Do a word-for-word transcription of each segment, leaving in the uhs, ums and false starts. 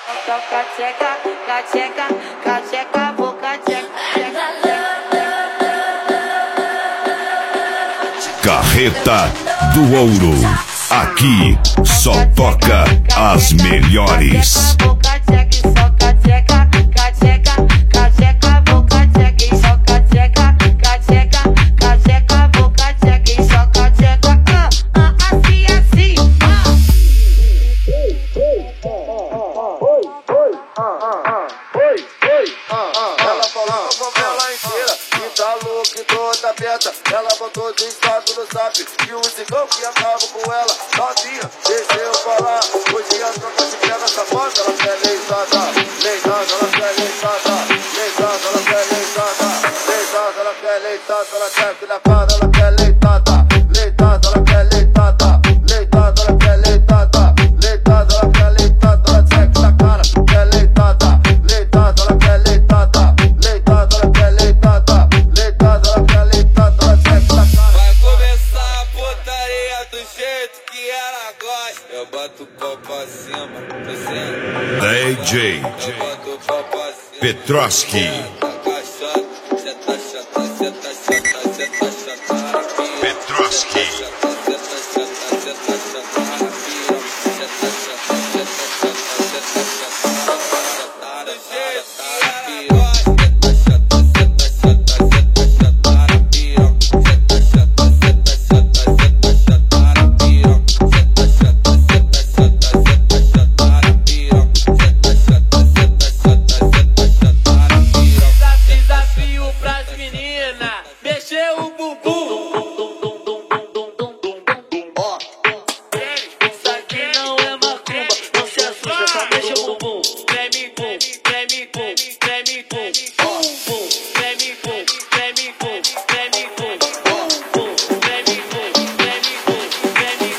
Cacheca, cacheca, cacheca, vou cacheca. Carreta do Ouro. Aqui só toca as melhores. Ela botou de status no zap e o cigão que acaba com ela novinha, deixa eu falar. Hoje a troca se pega essa foto, ela quer leitada, leitada, ela quer leitada, leitada, ela quer leitada, leitada, ela quer leitada, ela quer que na cara, ela quer leitada, leitada, ela quer leitada, leitada, ela quer leitada, leitada, ela quer leitada, ela quer que na cara, quer leitada, leitada, ela quer leitada, leitada, ela quer leitada, leitada, ela quer leitada. Eu boto o pau pra cima, descendo. D J Eu boto o pau pra cima. Petroski. Cê tá chata, cê tá chata, cê tá chata. Petroski. Cê tá chata, cê tá chata. Cê tá chata, cê tá chata, cê tá chata. Do jeito que ela gosta. Cê tá chata, cê tá chata, cê tá chata. Cê tá chata, cê tá chata, cê tá chata. Cê tá chata, cê tá chata, cê tá chata. Cê tá chata, cê tá chata, cê tá chata. Desafio pras meninas, mexer o bumbum. Isso aqui não é macumba, não se assusta, só mexe o bumbum. Treme pum, treme pum, treme pum, pum pum, treme pum, treme pum, treme pum, pum pum, treme pum, treme pum, treme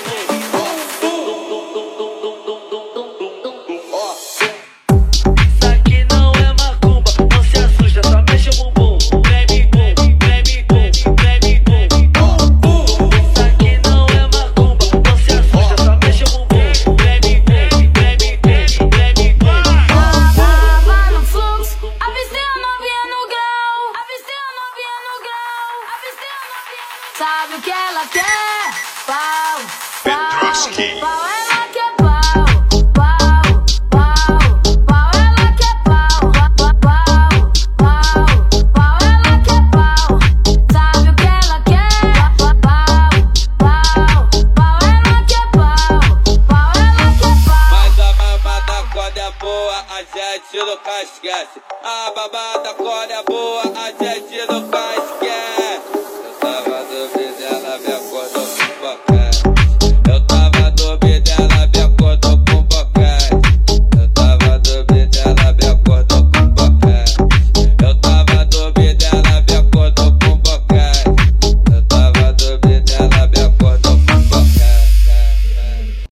pum. Isso aqui não é macumba, não se assusta, só mexe o bumbum. Treme pum, treme pum, treme pum, pum pum. Isso aqui não é macumba, não se assusta, só mexe o bumbum. Treme pum, treme pum, treme pum. Tava no fluxo, avistei a novinha no grau, avistei a novinha no grau, avistei a novinha no grau. Sabe o que ela quer? Pau, pau, Petroski. pau, ela quer pau, pau, pau, pau, ela quer pau, pau, pau, pau, ela quer pau. Sabe o que ela quer? Pau, pau, pau, ela quer pau, pau, ela quer pau. Mas a babada quando é boa, a gente nunca esquece. A babada quando é boa, a gente nunca